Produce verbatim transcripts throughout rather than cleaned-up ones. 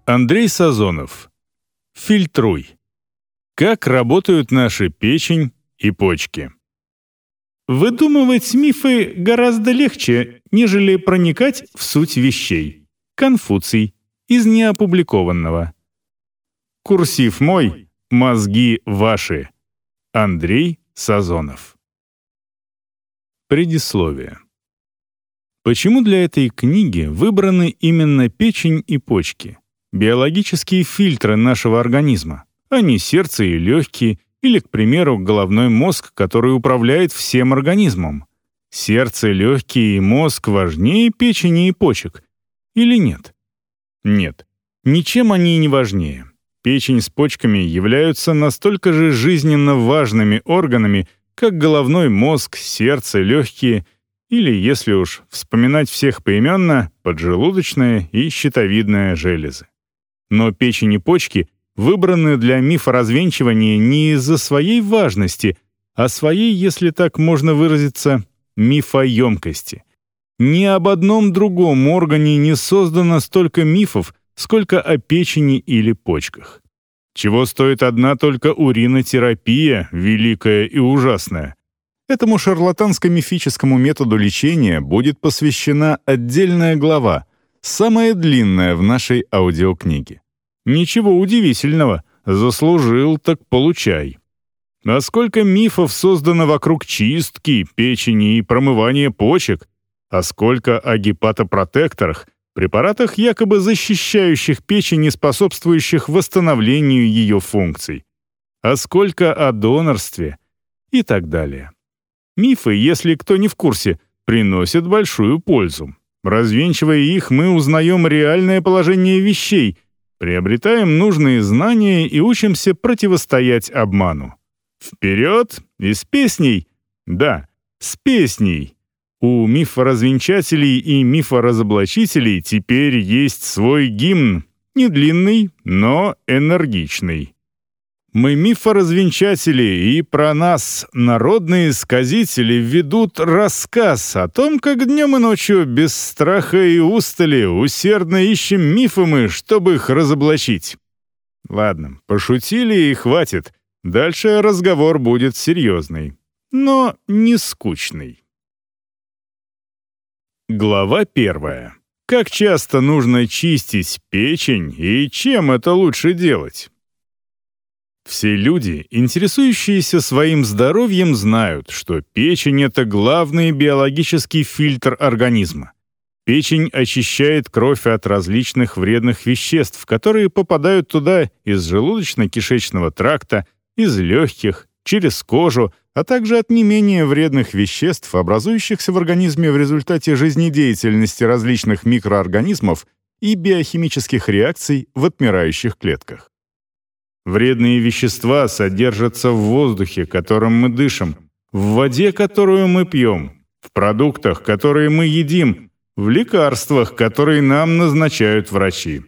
Андрей Сазонов. Фильтруй. Как работают наши печень и почки? Выдумывать мифы гораздо легче, нежели проникать в суть вещей. Конфуций. Из неопубликованного. Курсив мой, мозги ваши. Андрей Сазонов. Предисловие. Почему для этой книги выбраны именно печень и почки? Биологические фильтры нашего организма, а не сердце и легкие, или, к примеру, головной мозг, который управляет всем организмом. Сердце, легкие и мозг важнее печени и почек. Или нет? Нет. Ничем они не важнее. Печень с почками являются настолько же жизненно важными органами, как головной мозг, сердце, легкие, или, если уж вспоминать всех поименно, поджелудочная и щитовидная железы. Но печень и почки выбраны для мифоразвенчивания не из-за своей важности, а своей, если так можно выразиться, мифоемкости. Ни об одном другом органе не создано столько мифов, сколько о печени или почках. Чего стоит одна только уринотерапия, великая и ужасная. Этому шарлатанско-мифическому методу лечения будет посвящена отдельная глава, самая длинная в нашей аудиокниге. Ничего удивительного, заслужил, так получай. А сколько мифов создано вокруг чистки, печени и промывания почек, а сколько о гепатопротекторах, препаратах, якобы защищающих печень и способствующих восстановлению ее функций, а сколько о донорстве и так далее. Мифы, если кто не в курсе, приносят большую пользу. Развенчивая их, мы узнаем реальное положение вещей, приобретаем нужные знания и учимся противостоять обману. Вперед! И с песней! Да, с песней! У мифоразвенчателей и мифоразоблачителей теперь есть свой гимн, не длинный, но энергичный. Мы мифоразвенчатели, и про нас народные сказители ведут рассказ о том, как днем и ночью без страха и устали усердно ищем мифы мы, чтобы их разоблачить. Ладно, пошутили и хватит. Дальше разговор будет серьезный, но не скучный. Глава первая. Как часто нужно чистить печень и чем это лучше делать? Все люди, интересующиеся своим здоровьем, знают, что печень — это главный биологический фильтр организма. Печень очищает кровь от различных вредных веществ, которые попадают туда из желудочно-кишечного тракта, из легких, через кожу, а также от не менее вредных веществ, образующихся в организме в результате жизнедеятельности различных микроорганизмов и биохимических реакций в отмирающих клетках. Вредные вещества содержатся в воздухе, которым мы дышим, в воде, которую мы пьем, в продуктах, которые мы едим, в лекарствах, которые нам назначают врачи.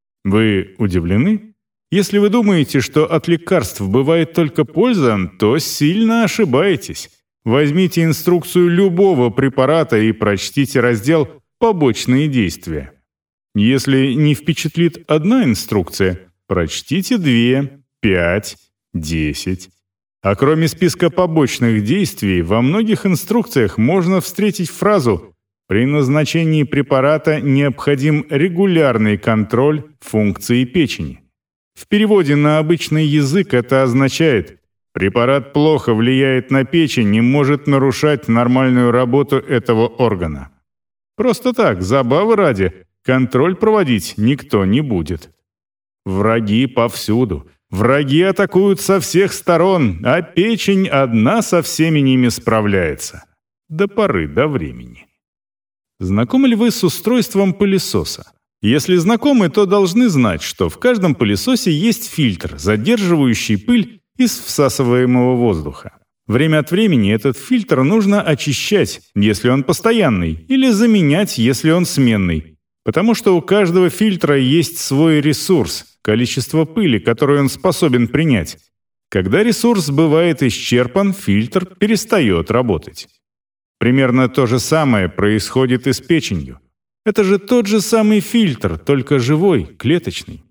Вы удивлены? Если вы думаете, что от лекарств бывает только польза, то сильно ошибаетесь. Возьмите инструкцию любого препарата и прочтите раздел «Побочные действия». Если не впечатлит одна инструкция, прочтите две, пять, десять. А кроме списка побочных действий, во многих инструкциях можно встретить фразу «При назначении препарата необходим регулярный контроль функции печени». В переводе на обычный язык это означает «препарат плохо влияет на печень и может нарушать нормальную работу этого органа». Просто так, забавы ради, контроль проводить никто не будет. Враги повсюду. Враги атакуют со всех сторон, а печень одна со всеми ними справляется. До поры до времени. Знакомы ли вы с устройством пылесоса? Если знакомы, то должны знать, что в каждом пылесосе есть фильтр, задерживающий пыль из всасываемого воздуха. Время от времени этот фильтр нужно очищать, если он постоянный, или заменять, если он сменный. Потому что у каждого фильтра есть свой ресурс, количество пыли, которое он способен принять. Когда ресурс бывает исчерпан, фильтр перестает работать. Примерно то же самое происходит и с печенью. Это же тот же самый фильтр, только живой, клеточный.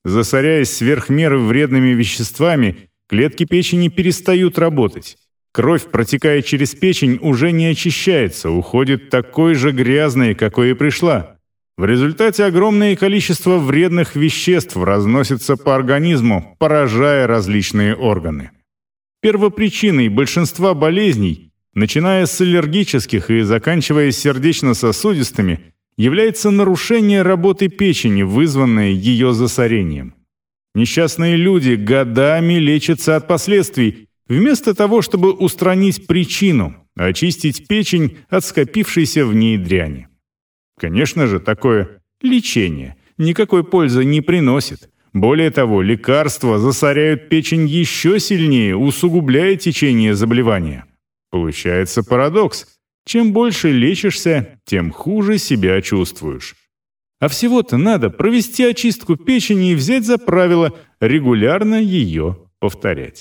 Засоряясь сверх меры вредными веществами, клетки печени перестают работать. Кровь, протекая через печень, уже не очищается, уходит такой же грязной, какой и пришла. В результате огромное количество вредных веществ разносится по организму, поражая различные органы. Первопричиной большинства болезней, начиная с аллергических и заканчивая сердечно-сосудистыми, является нарушение работы печени, вызванное ее засорением. Несчастные люди годами лечатся от последствий, вместо того, чтобы устранить причину, очистить печень от скопившейся в ней дряни. Конечно же, такое лечение никакой пользы не приносит. Более того, лекарства засоряют печень еще сильнее, усугубляя течение заболевания. Получается парадокс. Чем больше лечишься, тем хуже себя чувствуешь. А всего-то надо провести очистку печени и взять за правило регулярно ее повторять.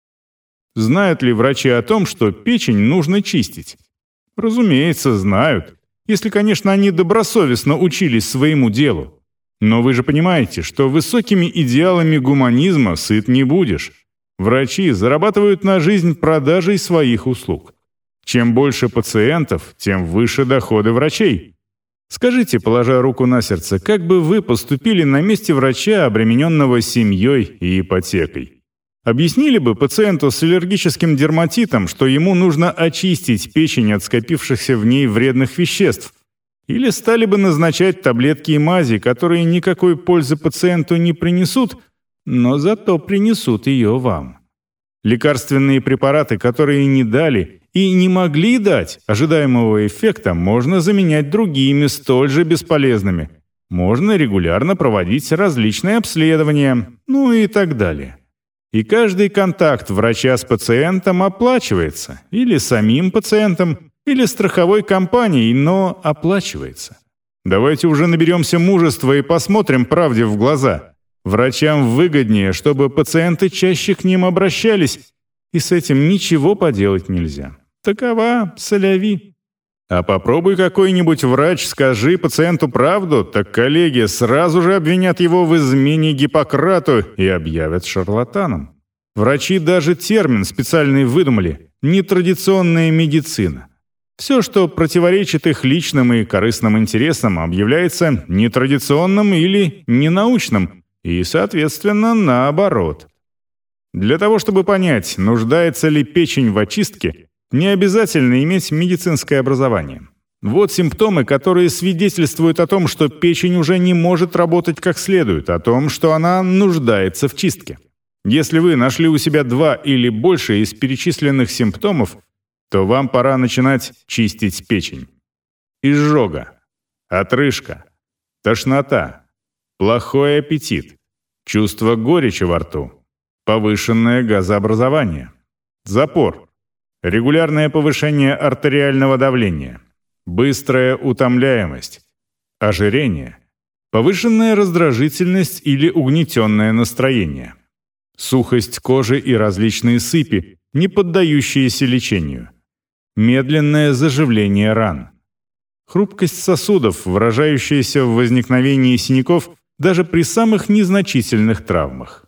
Знают ли врачи о том, что печень нужно чистить? Разумеется, знают, если, конечно, они добросовестно учились своему делу. Но вы же понимаете, что высокими идеалами гуманизма сыт не будешь. Врачи зарабатывают на жизнь продажей своих услуг. Чем больше пациентов, тем выше доходы врачей. Скажите, положа руку на сердце, как бы вы поступили на месте врача, обремененного семьей и ипотекой? Объяснили бы пациенту с аллергическим дерматитом, что ему нужно очистить печень от скопившихся в ней вредных веществ? Или стали бы назначать таблетки и мази, которые никакой пользы пациенту не принесут, но зато принесут ее вам? Лекарственные препараты, которые не дали и не могли дать ожидаемого эффекта, можно заменять другими, столь же бесполезными. Можно регулярно проводить различные обследования, ну и так далее. И каждый контакт врача с пациентом оплачивается, или самим пациентом, или страховой компанией, но оплачивается. Давайте уже наберемся мужества и посмотрим правде в глаза. Врачам выгоднее, чтобы пациенты чаще к ним обращались, и с этим ничего поделать нельзя. Такова соляви. А попробуй какой-нибудь врач, скажи пациенту правду, так коллеги сразу же обвинят его в измене Гиппократу и объявят шарлатаном. Врачи даже термин специальный выдумали – нетрадиционная медицина. Все, что противоречит их личным и корыстным интересам, объявляется нетрадиционным или ненаучным, и, соответственно, наоборот. Для того, чтобы понять, нуждается ли печень в очистке, не обязательно иметь медицинское образование. Вот симптомы, которые свидетельствуют о том, что печень уже не может работать как следует, о том, что она нуждается в чистке. Если вы нашли у себя два или больше из перечисленных симптомов, то вам пора начинать чистить печень. Изжога, отрыжка, тошнота, плохой аппетит, чувство горечи во рту, повышенное газообразование, запор, регулярное повышение артериального давления, быстрая утомляемость, ожирение, повышенная раздражительность или угнетенное настроение, сухость кожи и различные сыпи, не поддающиеся лечению, медленное заживление ран, хрупкость сосудов, выражающаяся в возникновении синяков даже при самых незначительных травмах.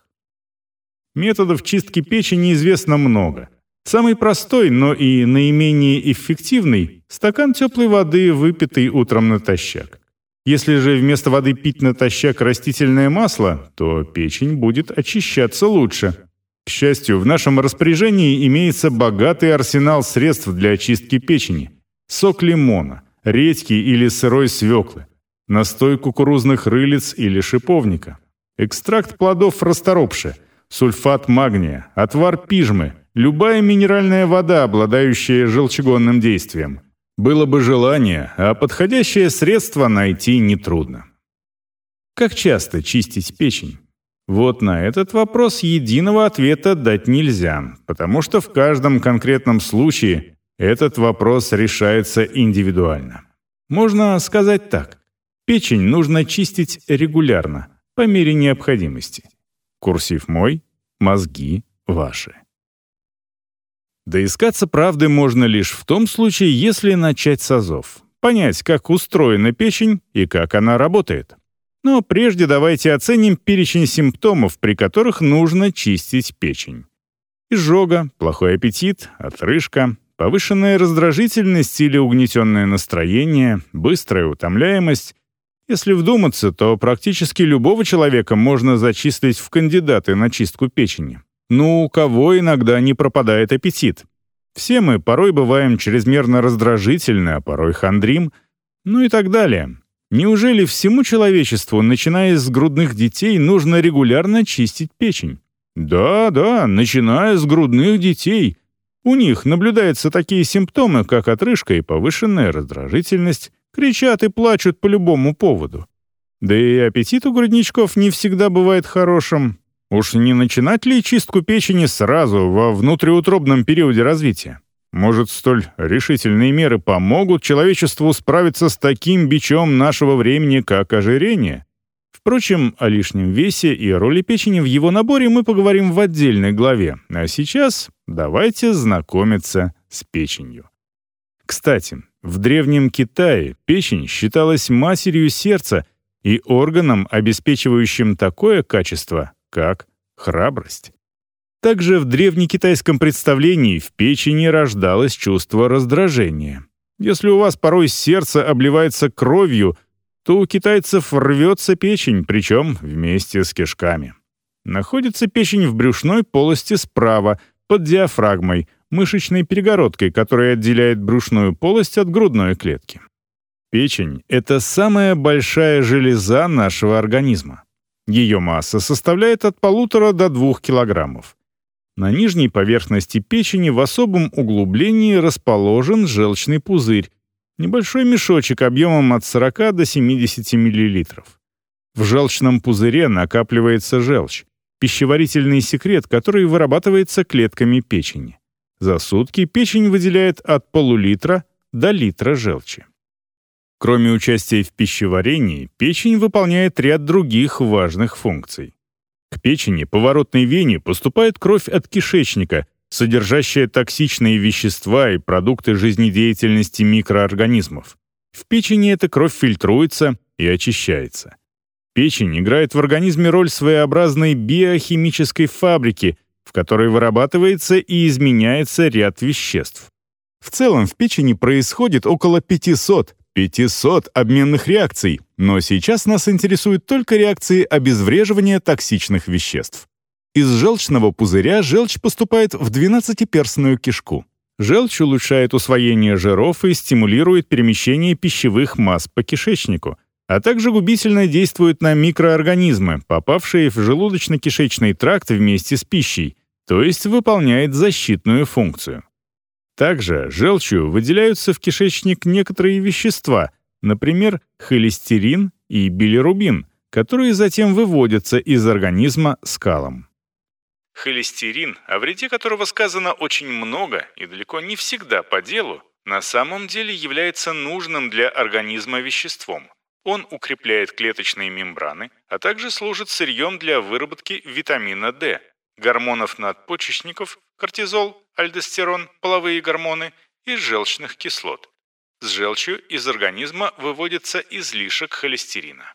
Методов чистки печени известно много. Самый простой, но и наименее эффективный – стакан теплой воды, выпитый утром натощак. Если же вместо воды пить натощак растительное масло, то печень будет очищаться лучше. К счастью, в нашем распоряжении имеется богатый арсенал средств для очистки печени. Сок лимона, редьки или сырой свеклы, настой кукурузных рылиц или шиповника, экстракт плодов расторопши, сульфат магния, отвар пижмы, любая минеральная вода, обладающая желчегонным действием. Было бы желание, а подходящее средство найти нетрудно. Как часто чистить печень? Вот на этот вопрос единого ответа дать нельзя, потому что в каждом конкретном случае этот вопрос решается индивидуально. Можно сказать так. Печень нужно чистить регулярно, по мере необходимости. Курсив мой, мозги ваши. Доискаться правды можно лишь в том случае, если начать с азов, понять, как устроена печень и как она работает. Но прежде давайте оценим перечень симптомов, при которых нужно чистить печень. Изжога, плохой аппетит, отрыжка, повышенная раздражительность или угнетенное настроение, быстрая утомляемость. Если вдуматься, то практически любого человека можно зачислить в кандидаты на чистку печени. Ну, у кого иногда не пропадает аппетит? Все мы порой бываем чрезмерно раздражительны, а порой хандрим, ну и так далее. Неужели всему человечеству, начиная с грудных детей, нужно регулярно чистить печень? Да, да, начиная с грудных детей. У них наблюдаются такие симптомы, как отрыжка и повышенная раздражительность, кричат и плачут по любому поводу. Да и аппетит у грудничков не всегда бывает хорошим. Уж не начинать ли чистку печени сразу, во внутриутробном периоде развития? Может, столь решительные меры помогут человечеству справиться с таким бичом нашего времени, как ожирение? Впрочем, о лишнем весе и роли печени в его наборе мы поговорим в отдельной главе, а сейчас давайте знакомиться с печенью. Кстати, в Древнем Китае печень считалась матерью сердца и органом, обеспечивающим такое качество, как храбрость. Также в древнекитайском представлении в печени рождалось чувство раздражения. Если у вас порой сердце обливается кровью, то у китайцев рвется печень, причем вместе с кишками. Находится печень в брюшной полости справа, под диафрагмой, мышечной перегородкой, которая отделяет брюшную полость от грудной клетки. Печень — это самая большая железа нашего организма. Ее масса составляет от полутора до двух килограммов. На нижней поверхности печени в особом углублении расположен желчный пузырь, небольшой мешочек объемом от сорока до семидесяти миллилитров. В желчном пузыре накапливается желчь, пищеварительный секрет, который вырабатывается клетками печени. За сутки печень выделяет от полулитра до литра желчи. Кроме участия в пищеварении, печень выполняет ряд других важных функций. К печени по воротной вене поступает кровь от кишечника, содержащая токсичные вещества и продукты жизнедеятельности микроорганизмов. В печени эта кровь фильтруется и очищается. Печень играет в организме роль своеобразной биохимической фабрики, в которой вырабатывается и изменяется ряд веществ. В целом в печени происходит около пятисот обменных реакций, но сейчас нас интересуют только реакции обезвреживания токсичных веществ. Из желчного пузыря желчь поступает в двенадцатиперстную кишку. Желчь улучшает усвоение жиров и стимулирует перемещение пищевых масс по кишечнику, а также губительно действует на микроорганизмы, попавшие в желудочно-кишечный тракт вместе с пищей, то есть выполняет защитную функцию. Также желчью выделяются в кишечник некоторые вещества, например, холестерин и билирубин, которые затем выводятся из организма скалом. Холестерин, о вреде которого сказано очень много и далеко не всегда по делу, на самом деле является нужным для организма веществом. Он укрепляет клеточные мембраны, а также служит сырьем для выработки витамина D, гормонов надпочечников, кортизол, альдостерон, половые гормоны и желчных кислот. С желчью из организма выводится излишек холестерина.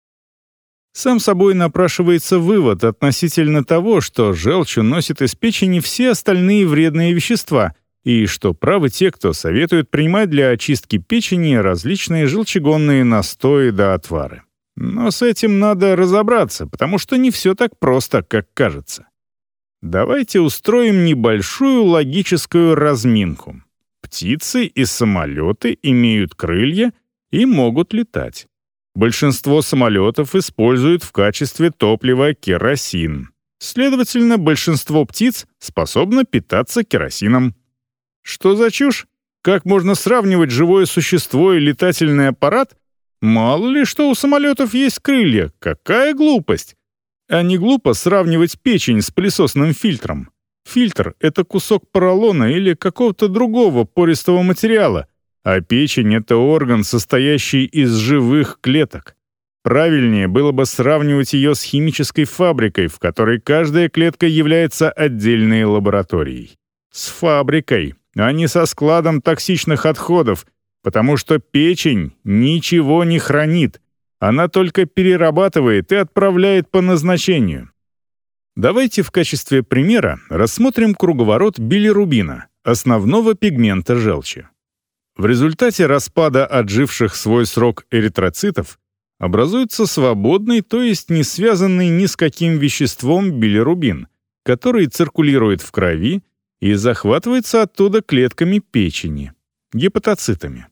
Сам собой напрашивается вывод относительно того, что желчь уносит из печени все остальные вредные вещества, и что правы те, кто советует принимать для очистки печени различные желчегонные настои да отвары. Но с этим надо разобраться, потому что не все так просто, как кажется. Давайте устроим небольшую логическую разминку. Птицы и самолеты имеют крылья и могут летать. Большинство самолетов используют в качестве топлива керосин. Следовательно, большинство птиц способно питаться керосином. Что за чушь? Как можно сравнивать живое существо и летательный аппарат? Мало ли что у самолетов есть крылья. Какая глупость! А не глупо сравнивать печень с пылесосным фильтром. Фильтр — это кусок поролона или какого-то другого пористого материала, а печень — это орган, состоящий из живых клеток. Правильнее было бы сравнивать ее с химической фабрикой, в которой каждая клетка является отдельной лабораторией. С фабрикой, а не со складом токсичных отходов, потому что печень ничего не хранит. Она только перерабатывает и отправляет по назначению. Давайте в качестве примера рассмотрим круговорот билирубина, основного пигмента желчи. В результате распада отживших свой срок эритроцитов образуется свободный, то есть не связанный ни с каким веществом билирубин, который циркулирует в крови и захватывается оттуда клетками печени, гепатоцитами.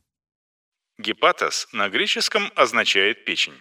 Гепатос на греческом означает печень.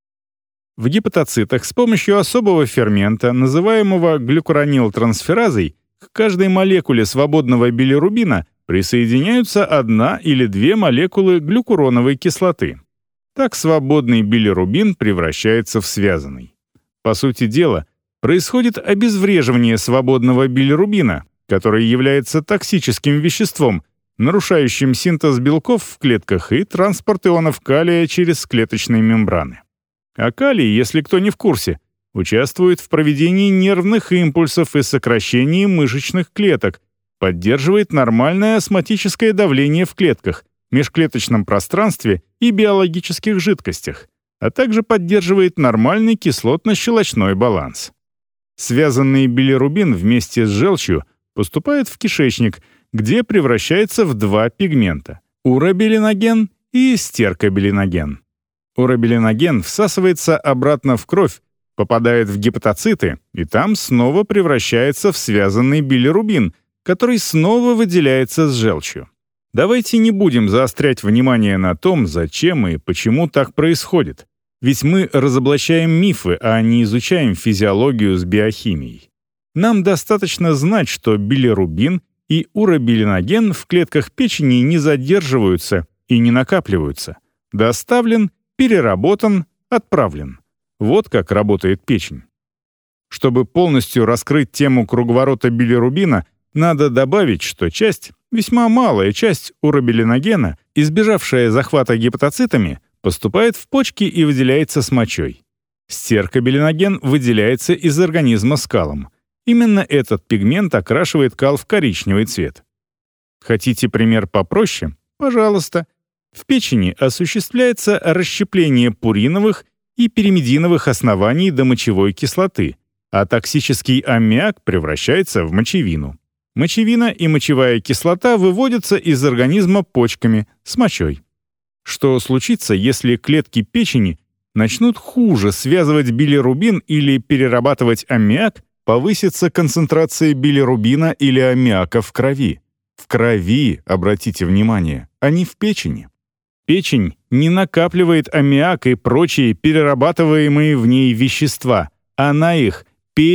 В гепатоцитах с помощью особого фермента, называемого глюкуронилтрансферазой, к каждой молекуле свободного билирубина присоединяются одна или две молекулы глюкуроновой кислоты. Так свободный билирубин превращается в связанный. По сути дела, происходит обезвреживание свободного билирубина, который является токсическим веществом, нарушающим синтез белков в клетках и транспорт ионов калия через клеточные мембраны. А калий, если кто не в курсе, участвует в проведении нервных импульсов и сокращении мышечных клеток, поддерживает нормальное осмотическое давление в клетках, межклеточном пространстве и биологических жидкостях, а также поддерживает нормальный кислотно-щелочной баланс. Связанный билирубин вместе с желчью поступает в кишечник, где превращается в два пигмента – уробилиноген и стеркобилиноген. Уробилиноген всасывается обратно в кровь, попадает в гепатоциты и там снова превращается в связанный билирубин, который снова выделяется с желчью. Давайте не будем заострять внимание на том, зачем и почему так происходит, ведь мы разоблачаем мифы, а не изучаем физиологию с биохимией. Нам достаточно знать, что билирубин и уробилиноген в клетках печени не задерживаются и не накапливаются. Доставлен, переработан, отправлен. Вот как работает печень. Чтобы полностью раскрыть тему круговорота билирубина, надо добавить, что часть, весьма малая часть уробилиногена, избежавшая захвата гепатоцитами, поступает в почки и выделяется с мочой. Стеркобилиноген выделяется из организма с калом. Именно этот пигмент окрашивает кал в коричневый цвет. Хотите пример попроще? Пожалуйста. В печени осуществляется расщепление пуриновых и пиримидиновых оснований до мочевой кислоты, а токсический аммиак превращается в мочевину. Мочевина и мочевая кислота выводятся из организма почками с мочой. Что случится, если клетки печени начнут хуже связывать билирубин или перерабатывать аммиак, повысится концентрация билирубина или аммиака в крови? В крови, обратите внимание, а не в печени. Печень не накапливает аммиак и прочие перерабатываемые в ней вещества. Она их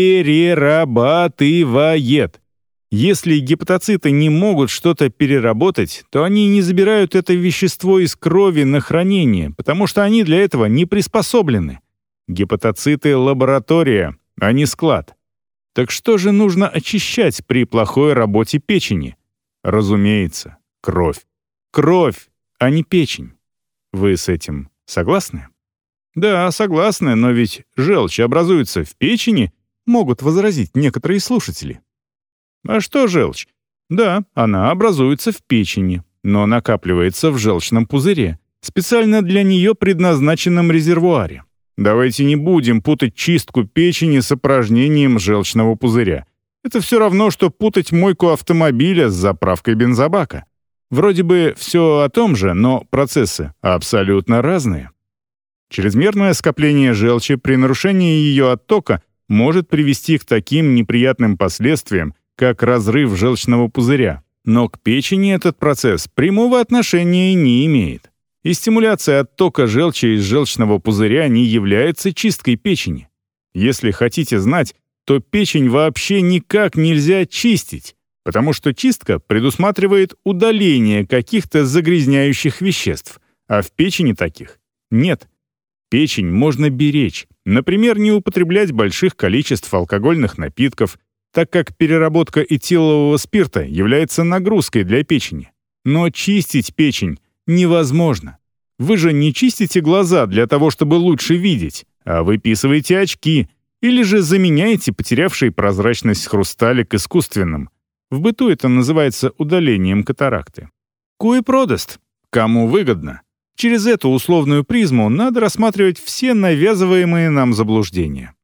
перерабатывает. Если гепатоциты не могут что-то переработать, то они не забирают это вещество из крови на хранение, потому что они для этого не приспособлены. Гепатоциты — лаборатория, а не склад. Так что же нужно очищать при плохой работе печени? Разумеется, кровь. Кровь, а не печень. Вы с этим согласны? Да, согласны, но ведь желчь образуется в печени, могут возразить некоторые слушатели. А что желчь? Да, она образуется в печени, но накапливается в желчном пузыре, специально для нее предназначенном резервуаре. Давайте не будем путать чистку печени с опорожнением желчного пузыря. Это все равно, что путать мойку автомобиля с заправкой бензобака. Вроде бы все о том же, но процессы абсолютно разные. Чрезмерное скопление желчи при нарушении ее оттока может привести к таким неприятным последствиям, как разрыв желчного пузыря, но к печени этот процесс прямого отношения не имеет. И стимуляция оттока желчи из желчного пузыря не является чисткой печени. Если хотите знать, то печень вообще никак нельзя чистить, потому что чистка предусматривает удаление каких-то загрязняющих веществ, а в печени таких нет. Печень можно беречь, например, не употреблять больших количеств алкогольных напитков, так как переработка этилового спирта является нагрузкой для печени. Но чистить печень невозможно. Вы же не чистите глаза для того, чтобы лучше видеть, а выписываете очки или же заменяете потерявший прозрачность хрусталик искусственным. В быту это называется удалением катаракты. Куи продаст. Кому выгодно? Через эту условную призму надо рассматривать все навязываемые нам заблуждения.